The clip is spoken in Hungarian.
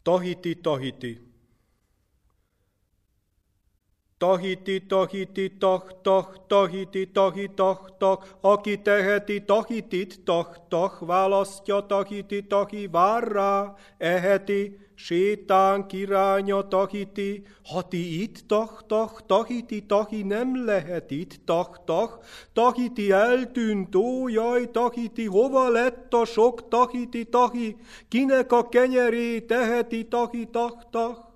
Tahiti, Tahiti. Tahiti, Tahiti, tah, tah, Tahiti, tahi, tah, tah, aki teheti Tahitit, tah, tah, választja Tahiti, tahi, vár rá, eheti, sétán kiránya Tahiti, ha ti itt, tah, tah, Tahiti, tahi, nem lehet itt, tah, tah, Tahiti eltűnt, ó, jaj, Tahiti, hova lett a sok Tahiti, tahi, kinek a kenyerét teheti, tahi, tah, tah.